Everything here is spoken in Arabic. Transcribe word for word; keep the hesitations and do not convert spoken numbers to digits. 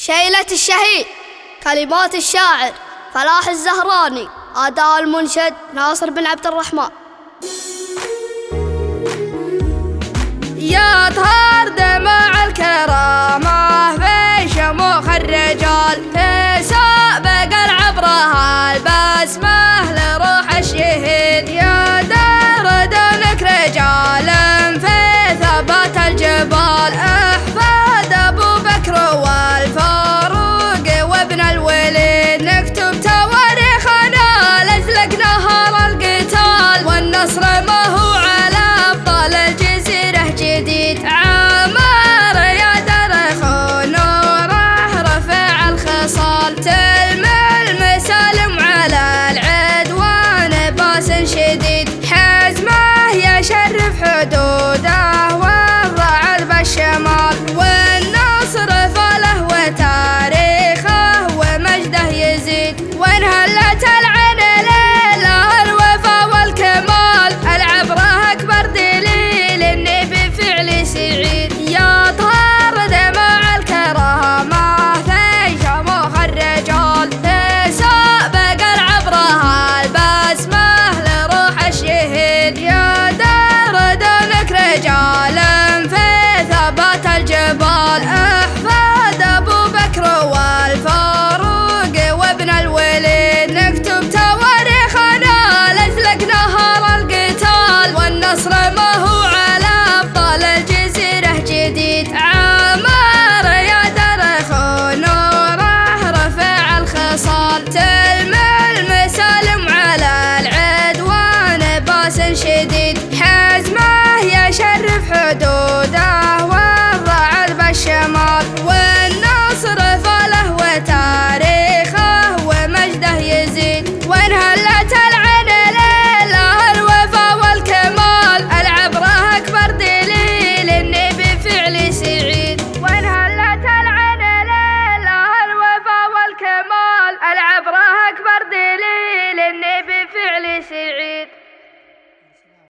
شيلة الشهيد، كلمات الشاعر فلاح الزهراني، أداء المنشد ناصر بن عبد الرحمن. يا طهر دمع الكرامة في شموخ الرجال، تسابق العبرة البسمة لروح الشهيد. يا دار دونك رجال في ثبات الجبال، احفاد ابو بكر والفاروق وابن الوليد. نكتب تواريخنا لاجلك نهار القتال، والنصر ما هو على ابطال الجزيرة جديد. عامر يا درخ ونوره رفع الخصال، تلمع المسالم على العدوان باس شديد. حزمه يشرف حدوده والرعد بالشمال، والنصر فله وتاريخه ومجده يزيد. وانهلت العين ليله الوفا والكمال، العبره اكبر دليل اني بفعل سعيد. يا طهر دمع الكرامه في شموخ الرجال، تسابق العبره البسمه لروح الشهيد. يا دار دونك رجال في ثبات الجبال، احفاد ابو بكر والفاروق وابن الوليد. نكتب تواريخنا لاجلك نهار القتال، والنصر ما هو على ابطال الجزيرة جديد. عامر يا درخ ونوره رفع الخصال، تلمع المسالم على العدوان باس شديد. حزمه يشرف حدوده والرعد بالشمال، والنصر فله وتاريخه ومجده يزيد. وانهلت العين ليله الوفا والكمال، العبره اكبر دليل اني بفعل سعيد. وانهلت العين ليله الوفا والكمال، العبره